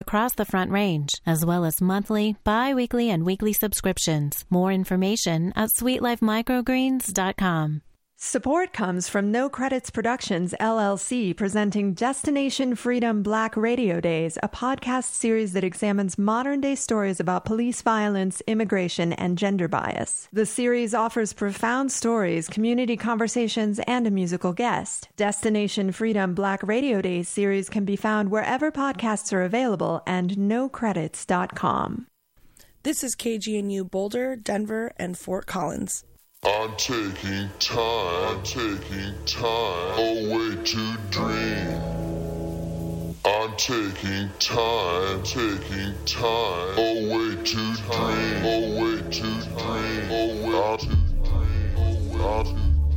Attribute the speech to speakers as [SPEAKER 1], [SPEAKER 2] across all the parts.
[SPEAKER 1] across the Front Range, as well as monthly, bi-weekly, and weekly subscriptions. More information at sweetlifemicrogreens.com.
[SPEAKER 2] Support comes from No Credits Productions, LLC, presenting Destination Freedom Black Radio Days, a podcast series that examines modern-day stories about police violence, immigration, and gender bias. The series offers profound stories, community conversations, and a musical guest. Destination Freedom Black Radio Days series can be found wherever podcasts are available and nocredits.com.
[SPEAKER 3] This is KGNU Boulder, Denver, and Fort Collins.
[SPEAKER 4] I'm taking time away to dream. I'm taking time away to dream, away to dream, away to dream.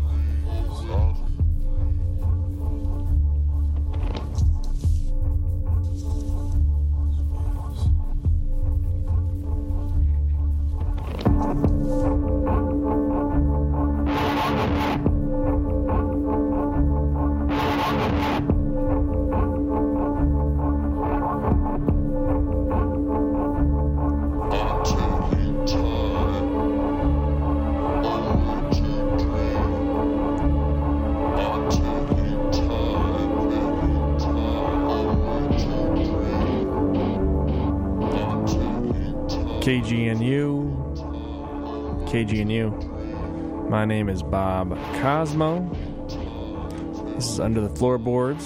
[SPEAKER 5] KGNU. My name is Bob Cosmo. This is Under the Floorboards.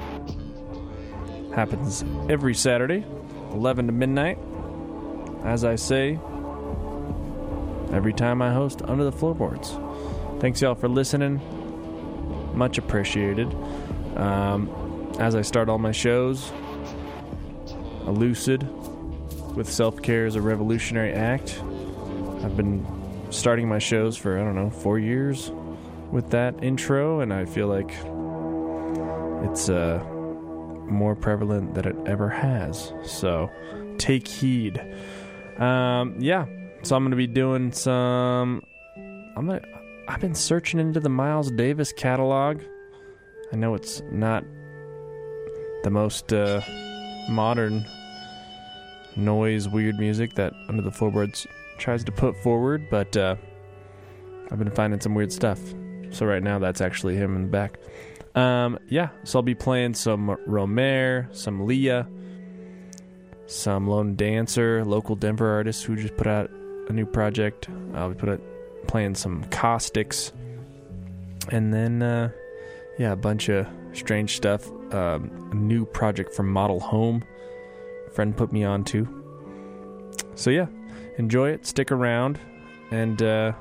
[SPEAKER 5] Happens every Saturday, 11 to midnight. As I say, every time I host Under the Floorboards. Thanks y'all for listening. Much appreciated. As I start all my shows, a lucid with self-care is a revolutionary act. I've been starting my shows for, 4 years with that intro, and I feel like it's more prevalent than it ever has. So take heed. So I'm going to be doing some... I've been searching into the Miles Davis catalog. I know it's not the most modern noise, weird music that Under the Floorboards tries to put forward, but I've been finding some weird stuff. So right now, that's actually him in the back. So I'll be playing some Romare, some Leah, some Lone Dancer, local Denver artists who just put out a new project. I'll be playing some Caustics, and then a bunch of strange stuff. A new project from Model Home, a friend put me on to. So enjoy it, stick around, and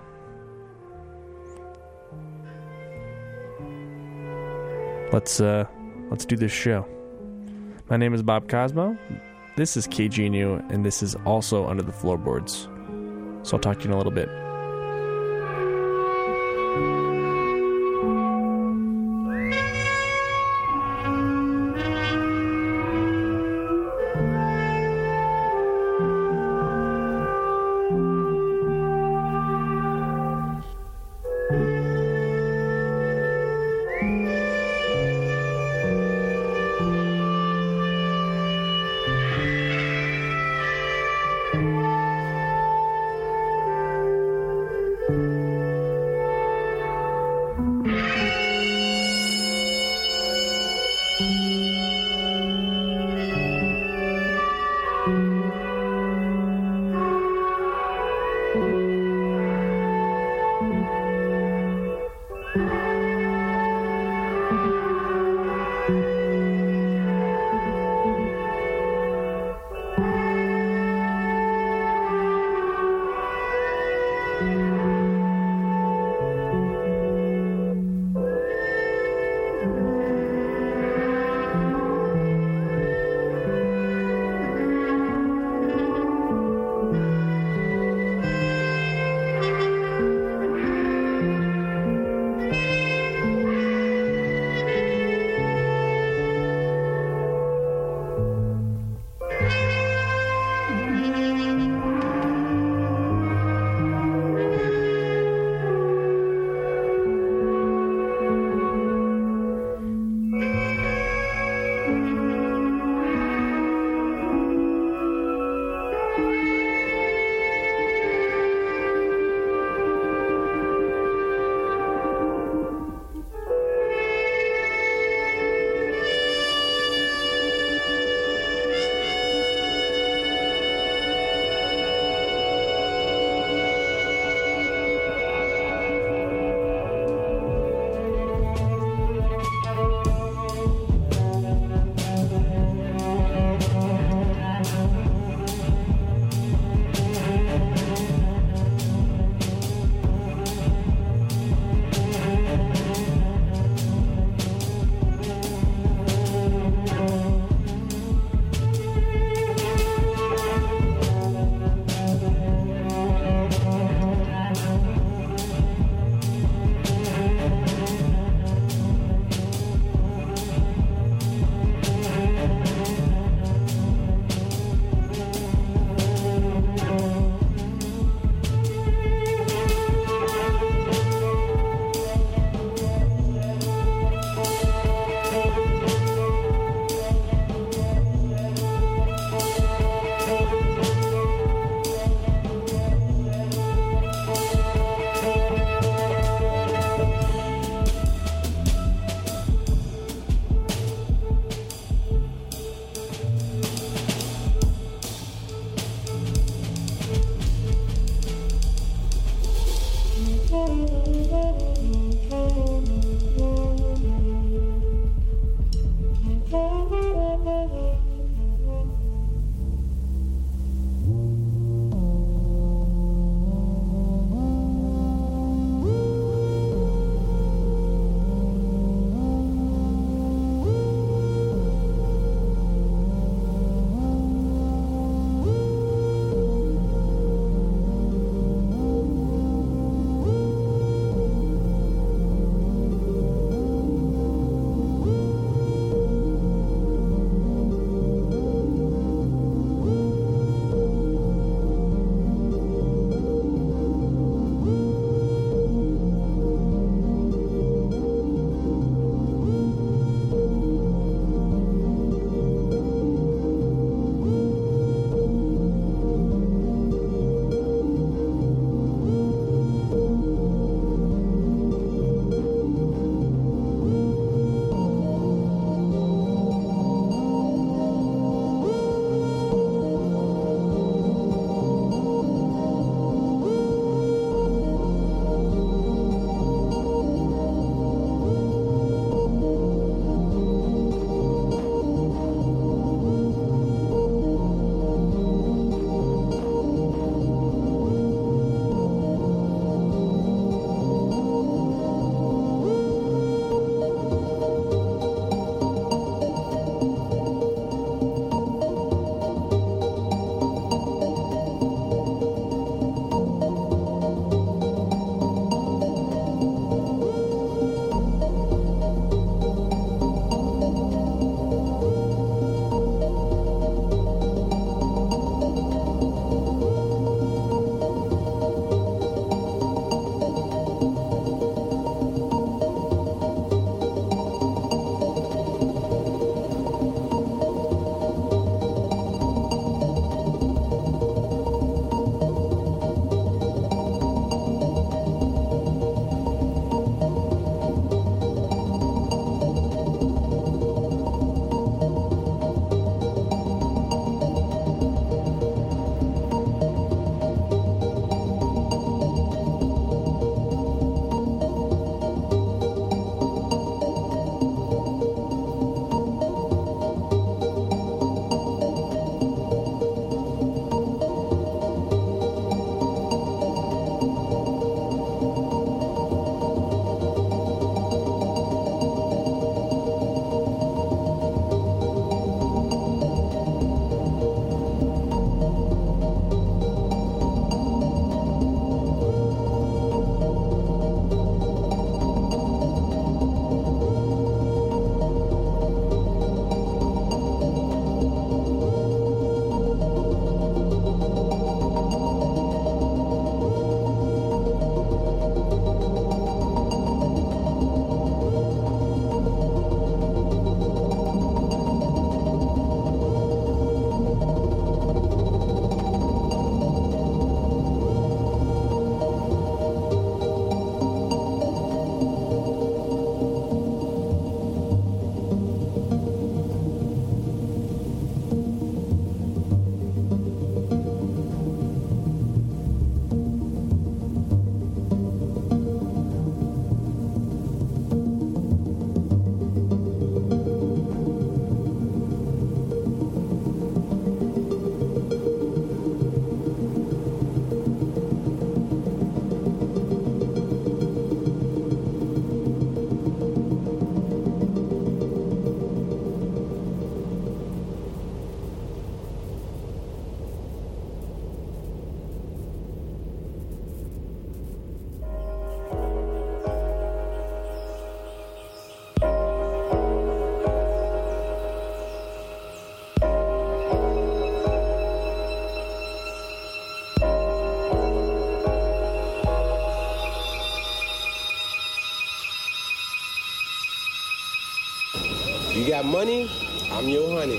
[SPEAKER 5] let's do this show. My name is Bob Cosmo. This is KGNU, and this is also Under the Floorboards. So I'll talk to you in a little bit.
[SPEAKER 6] got money, I'm your honey.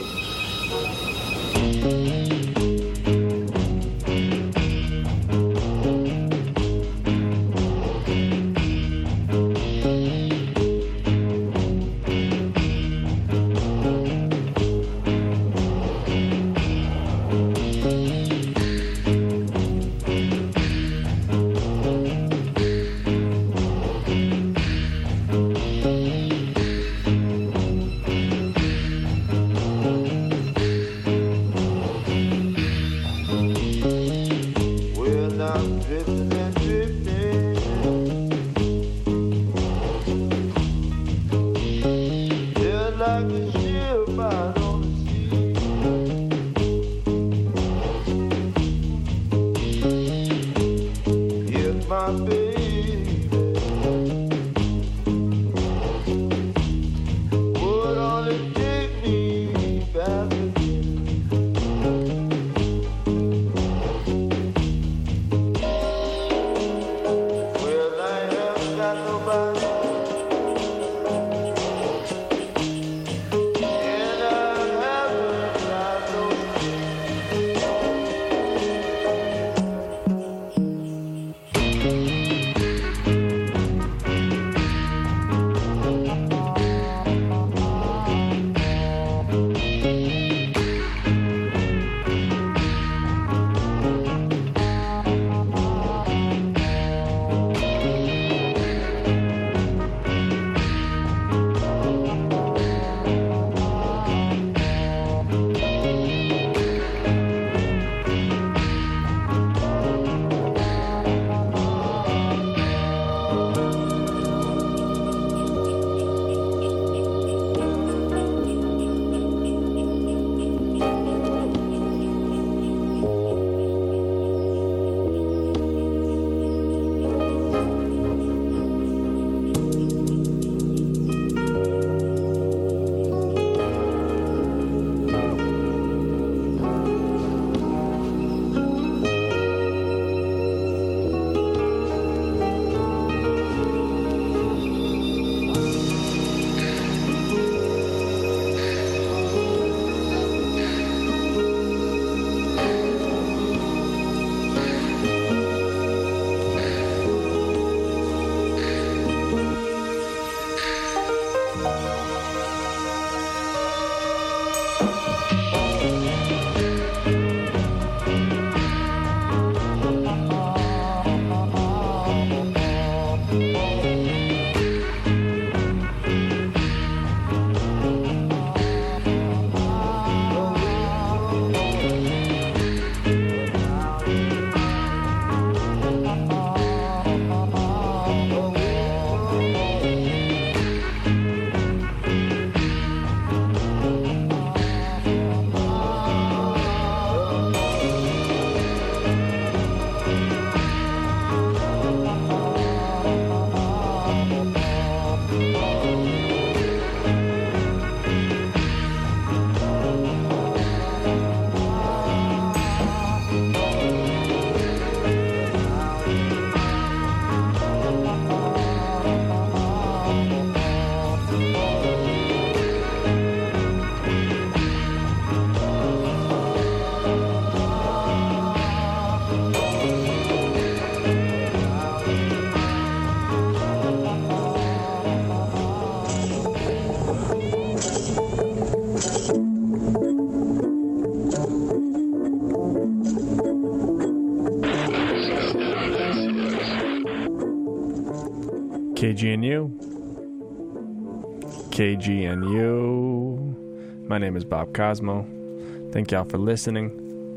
[SPEAKER 5] KGNU. My name is Bob Cosmo. Thank y'all for listening.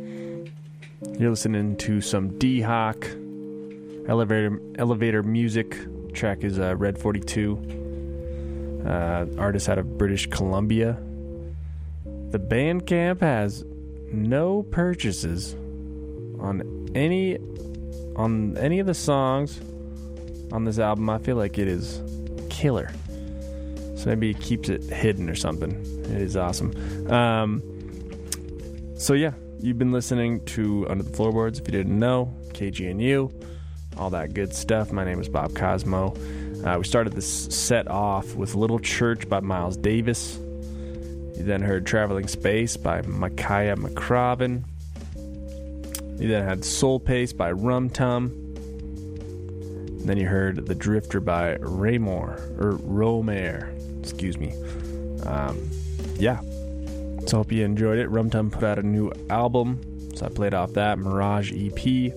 [SPEAKER 5] You're listening to some D-Hawk elevator music. Track is Red 42. Artist out of British Columbia. The Bandcamp has no purchases on any of the songs on this album. I feel like it is killer. So maybe it keeps it hidden or something. It is awesome. So yeah, you've been listening to Under the Floorboards. If you didn't know, KGNU, all that good stuff. My name is Bob Cosmo. We started this set off with Little Church by Miles Davis. You then heard Traveling Space by Micaiah McCraven. You then had Soul Pace by Rum Tum. And then you heard The Drifter by Romare. Excuse me. Yeah. So I hope you enjoyed it. Rum Tum put out a new album, so I played off that Mirage EP.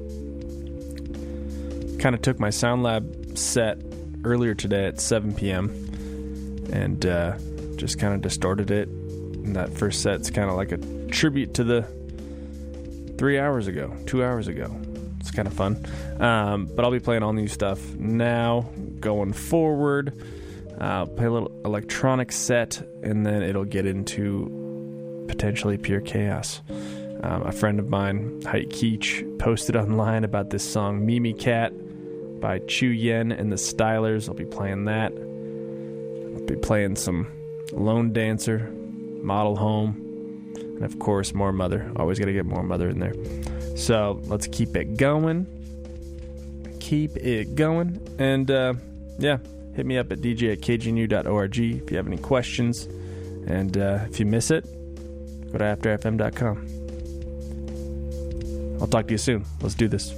[SPEAKER 5] Kind of took my SoundLab set earlier today at 7 p.m. and just kind of distorted it. And that first set's kind of like a tribute to the 2 hours ago. It's kind of fun. But I'll be playing all new stuff now going forward. Play a little electronic set, and then it'll get into potentially pure chaos. A friend of mine, Hite Keech, posted online about this song Mimi Cat by Chu Yen and the Stylers. I'll be playing that. I'll be playing some Lone Dancer, Model Home, and of course more Mother. Always got to get more Mother in there. So let's keep it going. And yeah, hit me up at dj@kgnu.org if you have any questions. And if you miss it, go to afterfm.com. I'll talk to you soon. Let's do this.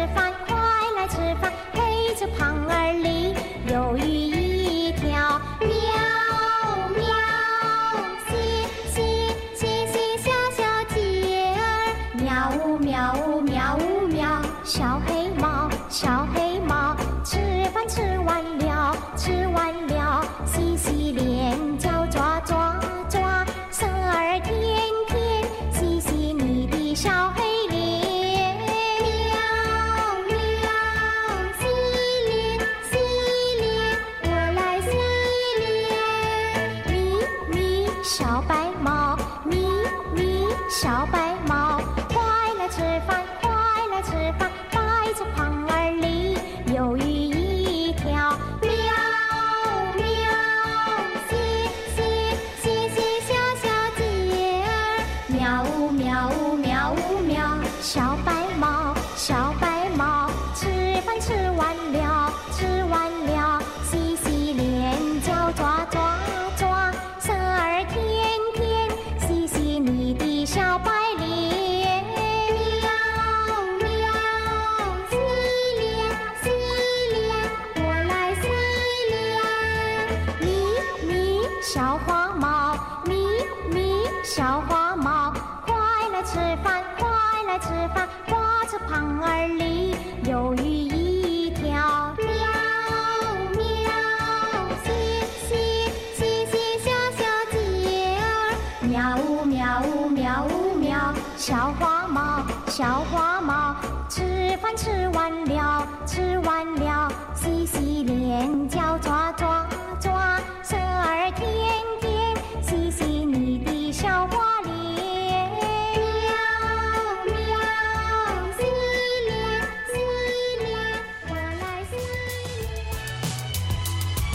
[SPEAKER 7] 饭，快来吃饭，陪着胖儿梨，鱿鱼一条，喵喵，嘻嘻嘻嘻小小鸡儿，喵呜喵呜喵呜喵，小黑猫小黑猫，吃饭吃完了，吃完了，洗洗脸，脚抓抓抓，生儿天天，洗洗你的小黑脸，喵喵，洗脸洗脸，我来洗脸，咪咪小白猫，咪咪小白猫，快来吃饭，快来吃饭，带着胖儿梨，鱿鱼一条，喵喵，嘻嘻嘻嘻小小鸡儿，喵呜喵呜喵呜喵，小白猫小白猫，吃饭吃完了，吃完了，洗洗脸，脚抓抓抓，生儿天天，洗洗你的小白脸，喵喵，洗脸洗脸，我来洗脸，咪咪小花猫，咪咪小花猫，快来吃饭，快来吃饭，挂着胖儿梨，鱿鱼一条，喵喵，嘻嘻嘻嘻小小鸡儿，喵呜喵呜喵呜喵，小花猫小花猫，吃饭吃完了，吃完了，洗洗脸，脚抓抓抓，生儿天天，洗洗你的小花脸，喵喵，洗脸洗脸，我来洗脸。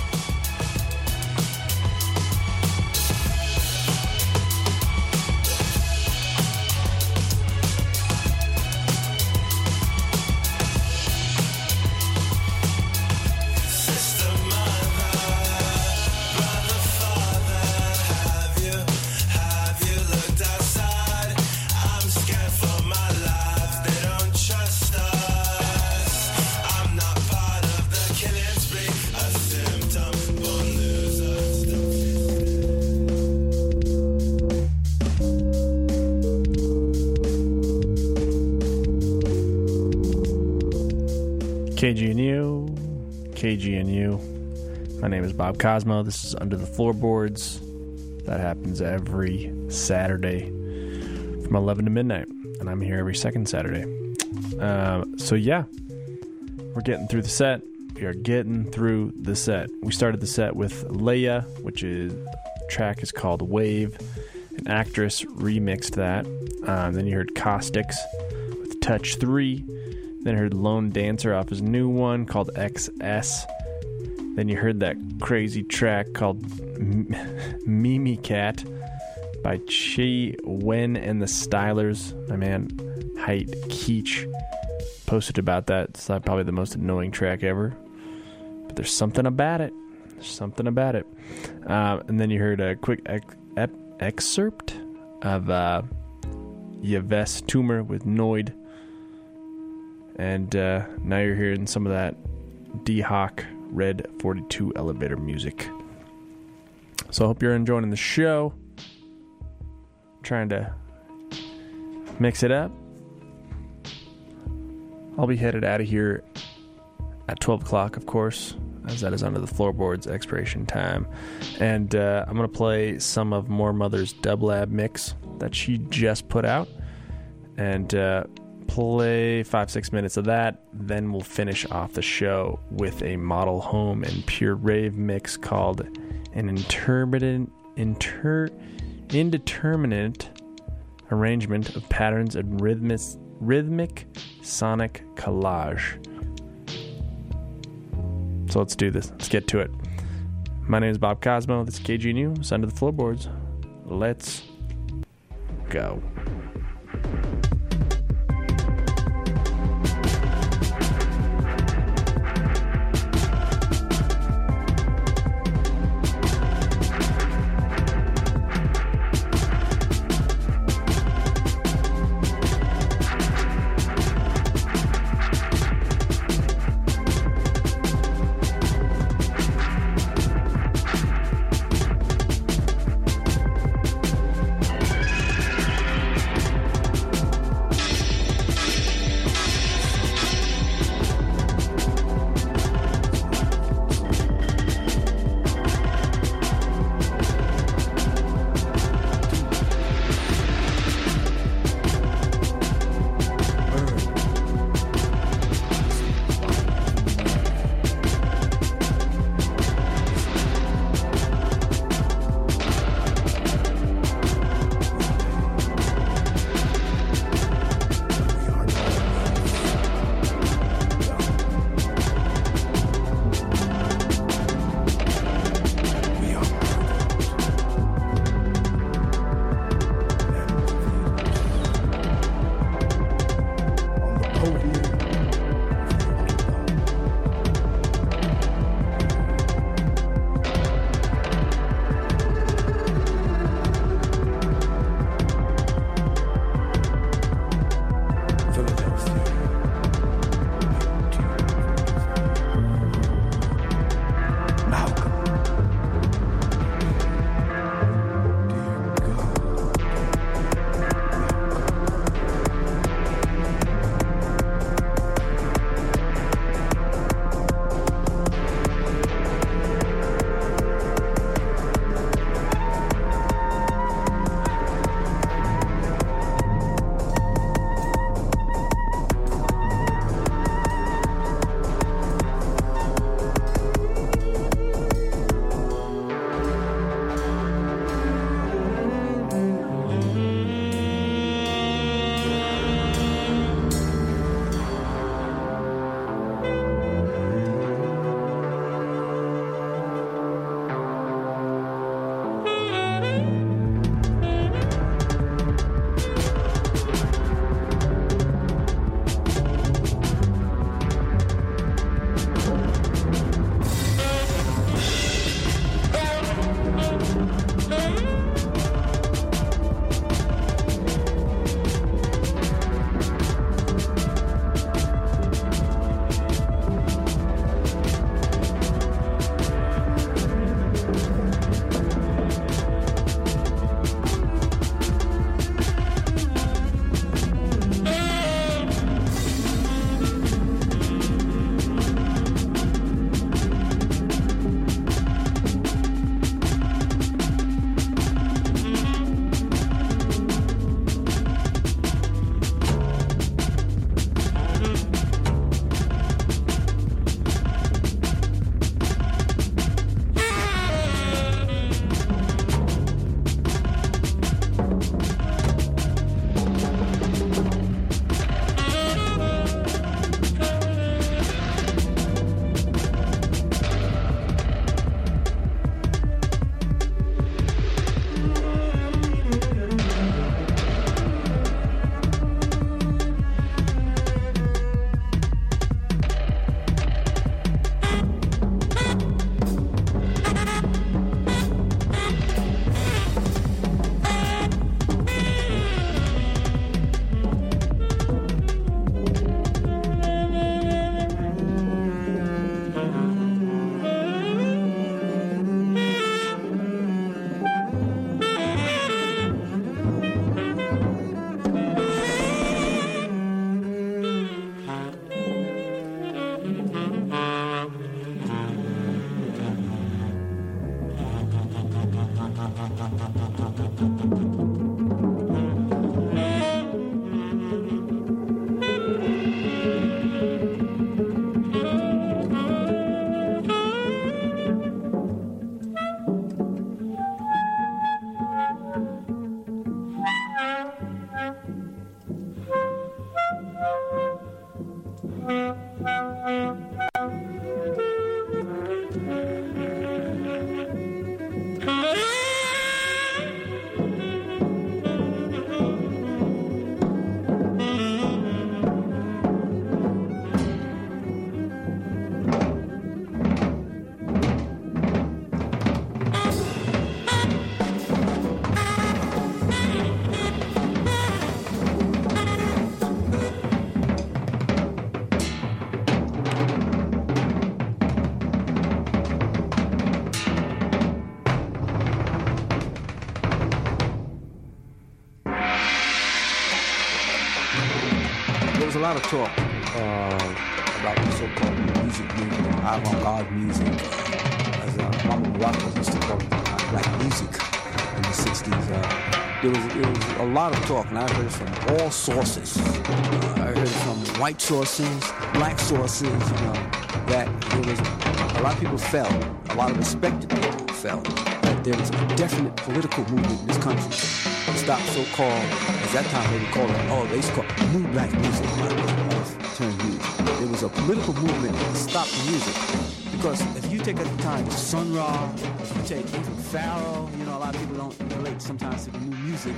[SPEAKER 5] KGNU. My name is Bob Cosmo. This is Under the Floorboards. That happens every Saturday from 11 to midnight, and I'm here every second Saturday. So yeah, we're getting through the set. We are getting through the set. We started the set with Leia, which is track is called Wave. An Actress remixed that. Then you heard Caustics with Touch 3. Then you heard Lone Dancer off his new one called XS. Then you heard that crazy track called Mimi Cat by Chi Wen and the Stylers. My man Height Keach posted about that. It's probably the most annoying track ever. But there's something about it. There's something about it. And then you heard a quick excerpt of Yves Tumor with Noid. And now you're hearing some of that D-Hawk Red 42 elevator music. So I hope you're enjoying the show. Trying to mix it up. I'll be headed out of here at 12 o'clock, of course, as that is Under the Floorboards expiration time. And I'm going to play some of More Mother's Dub Lab mix that she just put out. And play 5-6 minutes of that. Then we'll finish off the show with a Model Home and Pure Rave mix called An Indeterminate Arrangement of Patterns and Rhythmic Sonic Collage. So let's do this. Let's get to it. My name is Bob Cosmo. This is KGNU. It's Under the Floorboards. Let's go.
[SPEAKER 8] There was a lot of talk about the so-called music movement, avant-garde music, as Mama Morocco used to call it, black music in the 60s. There was a lot of talk, and I heard it from all sources. I heard it from white sources, black sources, that there was a lot of people felt, a lot of respected people felt that there was a definite political movement in this country to stop so-called, at that time they would call it, they used to call it new black music, term used. There was a political movement to stop the music. Because if you take at the time Sun Ra, if you take even Pharaoh, a lot of people don't relate sometimes to the new music,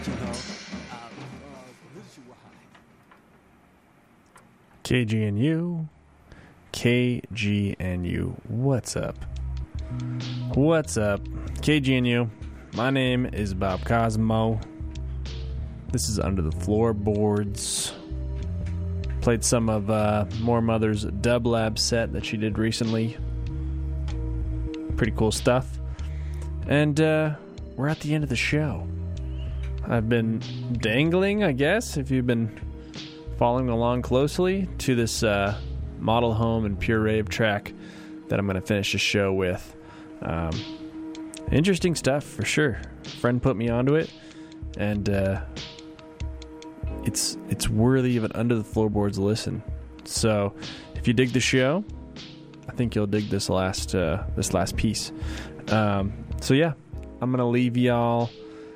[SPEAKER 5] KGNU, what's up? What's up? KGNU, my name is Bob Cosmo. This is Under the Floorboards. Played some of More Mother's Dub Lab set that she did recently. Pretty cool stuff. And we're at the end of the show. I've been dangling, I guess, if you've been following along closely, to this Model Home and Pure Rave track that I'm going to finish the show with. Interesting stuff, for sure. A friend put me onto it, and it's worthy of an Under the Floorboards listen. So, if you dig the show, I think you'll dig this last piece. So yeah, I'm gonna leave y'all.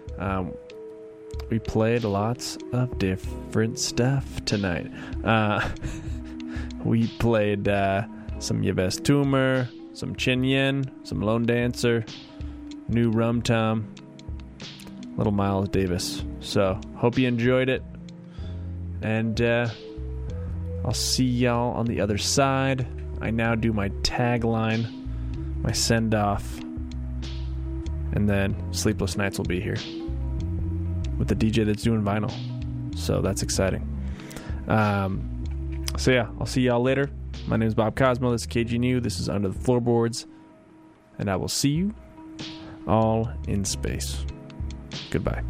[SPEAKER 5] We played lots of different stuff tonight. We played some Yves Tumor, some Chin Yen, some Lone Dancer, new Rum Tum, little Miles Davis. So hope you enjoyed it, and I'll see y'all on the other side. I now do my tagline, my send-off, and then Sleepless Nights will be here with the DJ that's doing vinyl. So that's exciting. So yeah, I'll see y'all later. My name is Bob Cosmo. This is KGNU. This is Under the Floorboards. And I will see you all in space. Goodbye.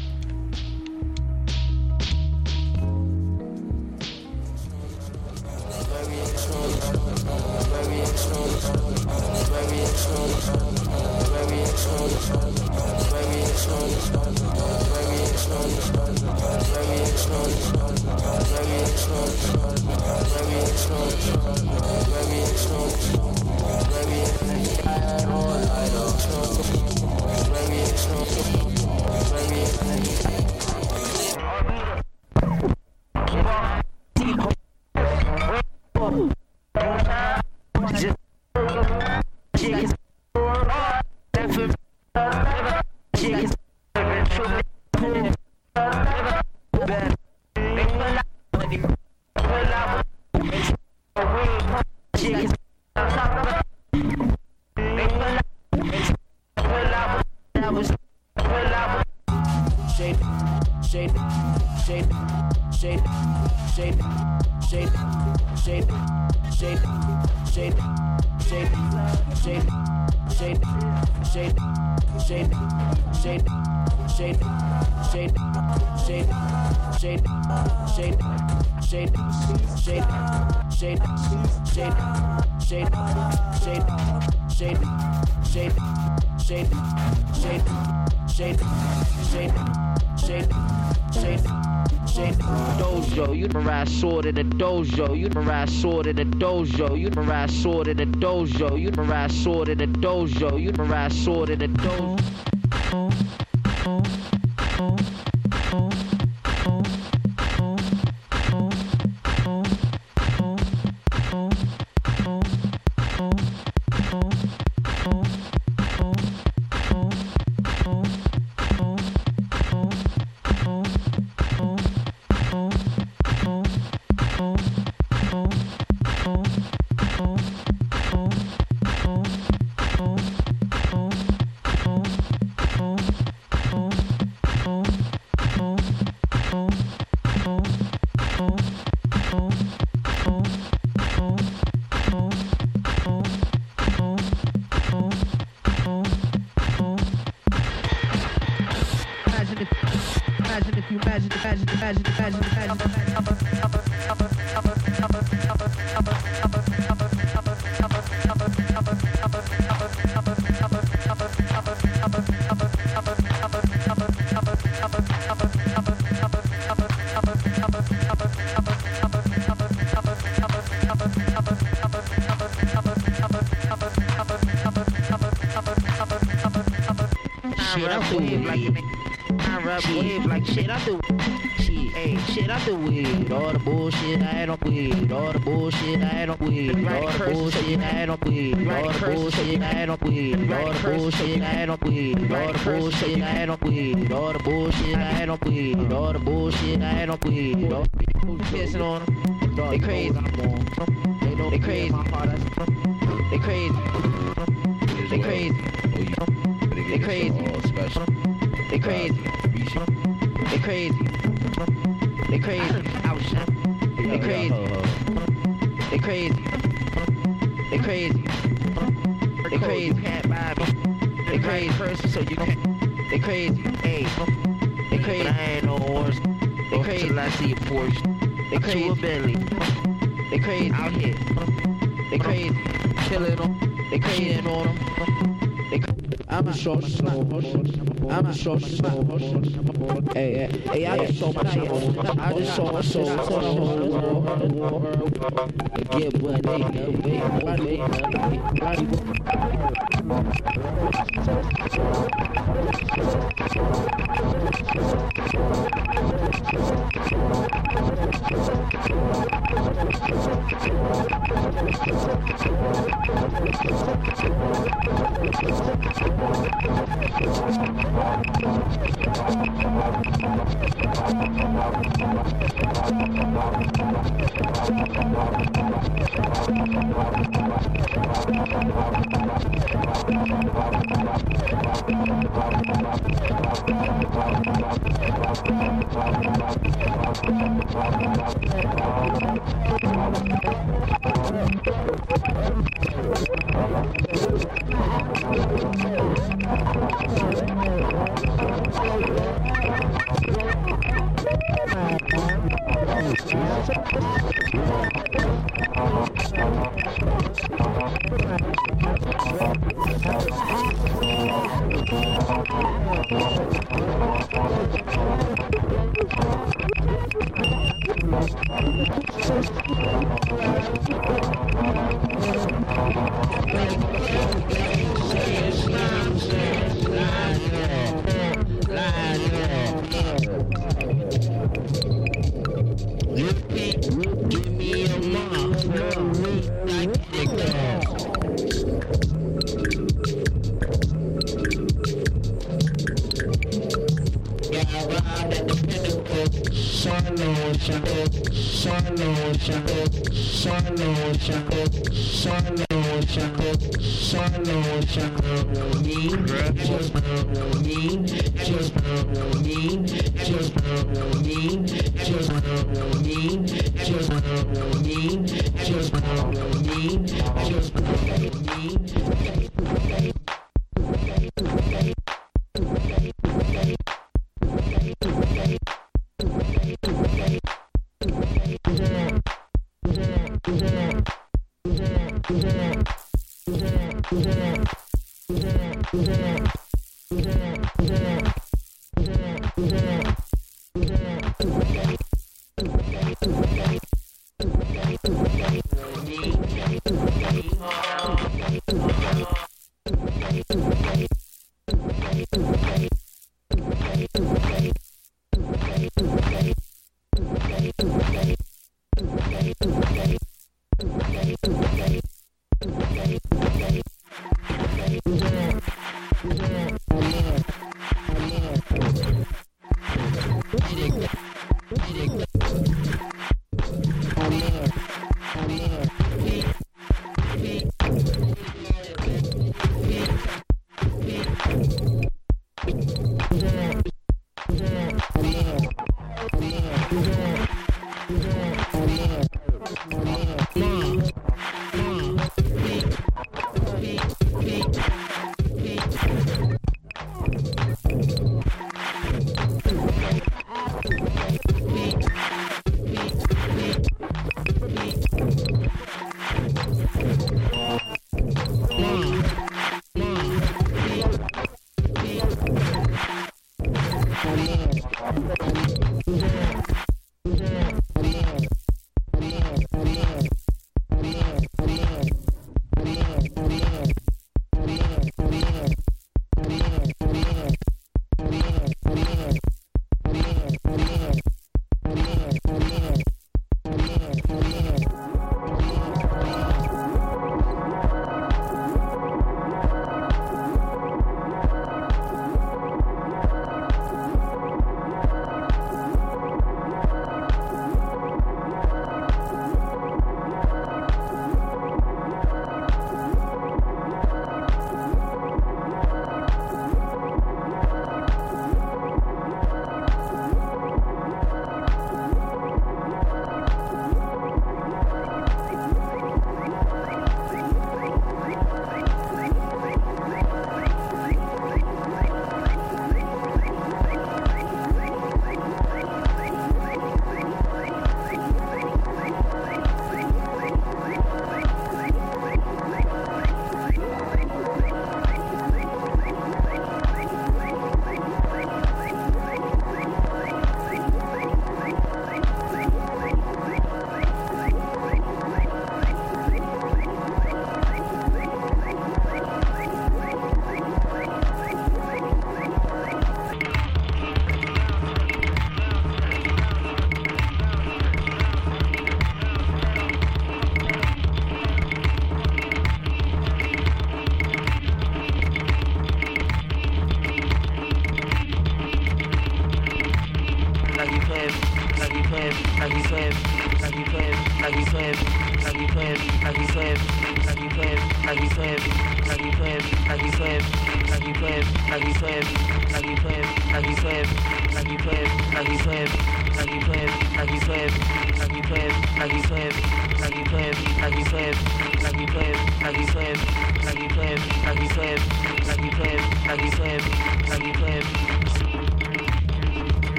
[SPEAKER 9] Dojo, you ride sword in the dojo, you ride sword in the dojo, you ride sword in the dojo, you ride sword in the dojo, you ride sword in the dojo. Shit, I do it like I rub wave like shit, I do shit, hey, shit, I do weed. All the bullshit I had on weed. All the bullshit I had on weed. All the bullshit I had on weed. All the bullshit I had on weed. All the bullshit I had on weed. All the bullshit I had on weed. All the bullshit I had on weed. All the bullshit I had on weed. Pissing on them. They crazy. They crazy. They crazy. They crazy. They crazy. They crazy. They crazy. They crazy. They crazy. They crazy. They crazy. They crazy. They crazy person, so you can't. They crazy. Hey. They crazy. But I ain't no horse. They crazy. Till I see a Porsche. They crazy. To a Bentley. They crazy. Out here. They crazy. Killing them. They crazy on them. I'm a short smoke. I'm a short smoke. Hey, I just saw my soul. I just saw my soul. Get what they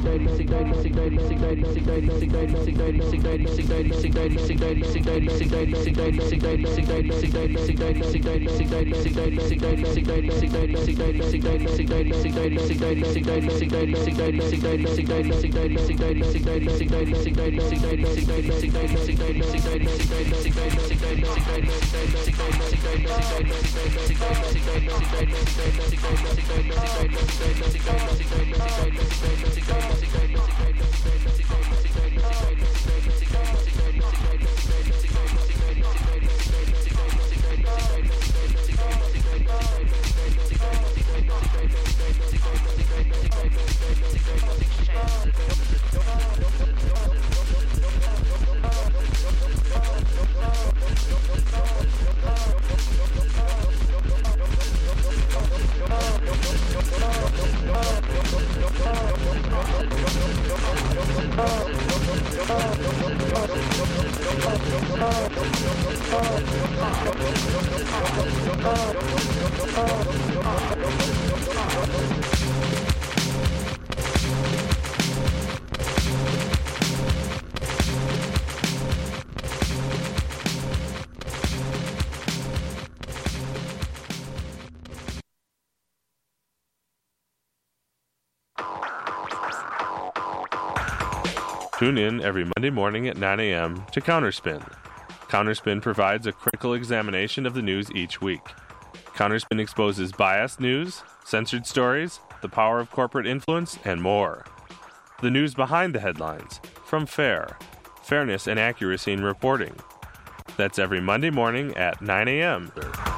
[SPEAKER 10] Tune in every Monday morning at 9 a.m. to Counterspin. Counterspin provides a critical examination of the news each week. Counterspin exposes biased news, censored stories, the power of corporate influence, and more. The news behind the headlines, from fairness and accuracy in reporting. That's every Monday morning at 9 a.m.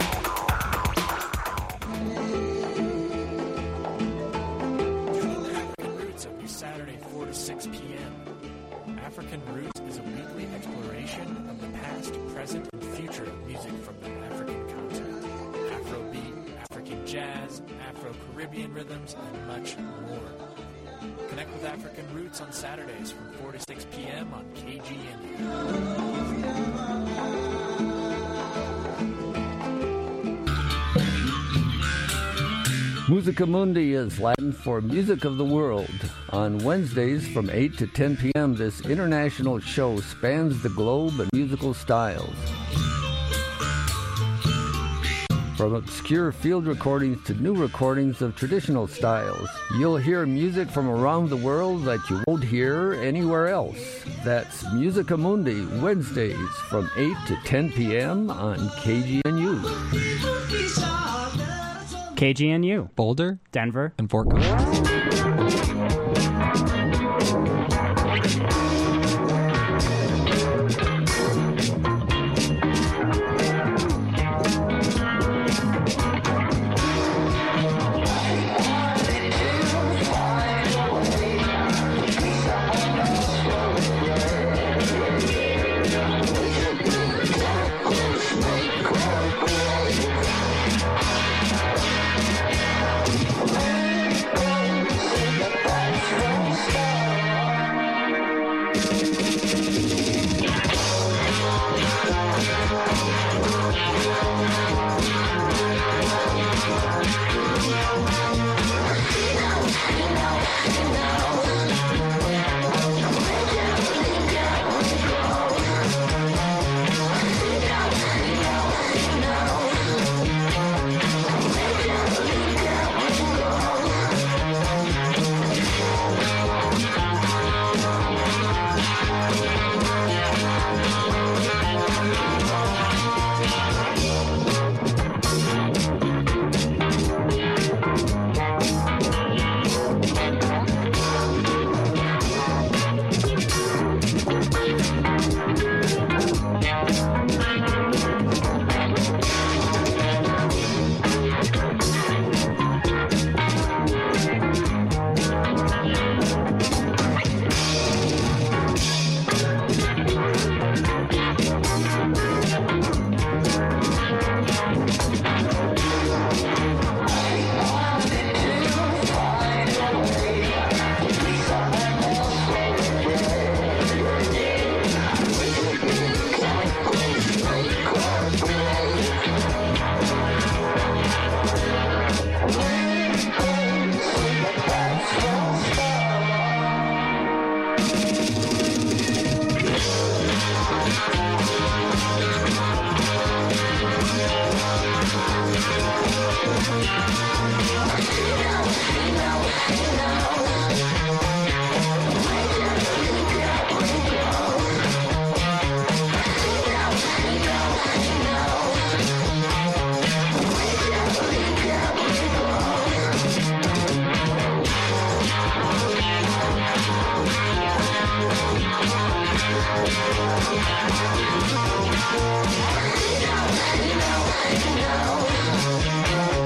[SPEAKER 11] Saturday, 4 to 6 p.m. African Roots is a weekly exploration of the past, present, and future of music from the African continent. Afrobeat, African jazz, Afro-Caribbean rhythms, and much more. Connect with African Roots on Saturdays from 4 to 6 p.m. on KGNU.
[SPEAKER 12] Musica Mundi is Latin for Music of the World. On Wednesdays from 8 to 10 p.m., this international show spans the globe and musical styles. From obscure field recordings to new recordings of traditional styles, you'll hear music from around the world that you won't hear anywhere else. That's Musica Mundi, Wednesdays from 8 to 10 p.m. on KGNU.
[SPEAKER 13] KGNU, Boulder, Denver, and Fort Collins.
[SPEAKER 7] know.